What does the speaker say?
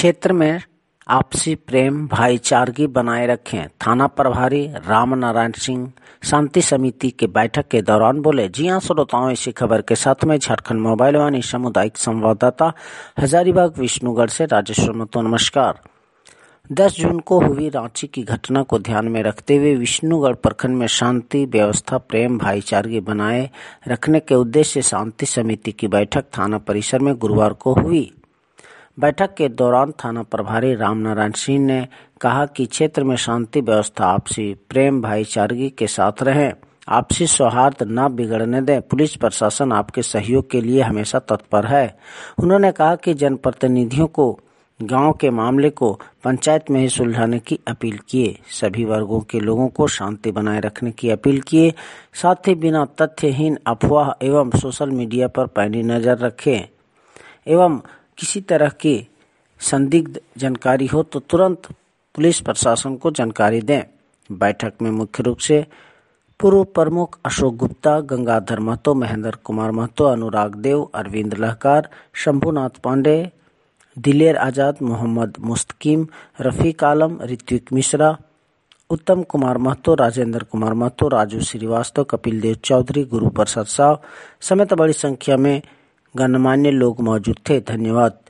क्षेत्र में आपसी प्रेम भाईचारगी बनाए रखें। थाना प्रभारी रामनारायण सिंह शांति समिति की बैठक के दौरान बोले। जी हां श्रोताओं, इसी खबर के साथ में झारखंड मोबाइल वाणी सामुदायिक संवाददाता हजारीबाग विष्णुगढ़ से राजेश्वर महतो। नमस्कार। 10 जून को हुई रांची की घटना को ध्यान में रखते हुए विष्णुगढ़ प्रखंड में शांति व्यवस्था प्रेम भाईचारगी बनाए रखने के उद्देश्य से शांति समिति की बैठक थाना परिसर में गुरुवार को हुई। बैठक के दौरान थाना प्रभारी रामनारायण सिंह ने कहा कि क्षेत्र में शांति व्यवस्था आपसी प्रेम भाईचारगी के साथ रहें, आपसी सौहार्द न बिगड़ने दें। पुलिस प्रशासन आपके सहयोग के लिए हमेशा तत्पर है। उन्होंने कहा कि जनप्रतिनिधियों को गांव के मामले को पंचायत में ही सुलझाने की अपील किए। सभी वर्गों के लोगों को शांति बनाए रखने की अपील किए। साथ ही बिना तथ्यहीन अफवाह एवं सोशल मीडिया पर पैनी नजर रखें एवं किसी तरह की संदिग्ध जानकारी हो तो तुरंत पुलिस प्रशासन को जानकारी दें। बैठक में मुख्य रूप से पूर्व प्रमुख अशोक गुप्ता, गंगाधर महतो, महेंद्र कुमार महतो, अनुराग देव, अरविंद लहकार, शंभुनाथ पांडे, दिलेर आजाद, मोहम्मद मुस्तकीम, रफीक आलम, ऋत्विक मिश्रा, उत्तम कुमार महतो, राजेंद्र कुमार महतो, राजू श्रीवास्तव, कपिल देव चौधरी, गुरु प्रसाद साव समेत बड़ी संख्या में गणमान्य लोग मौजूद थे। धन्यवाद।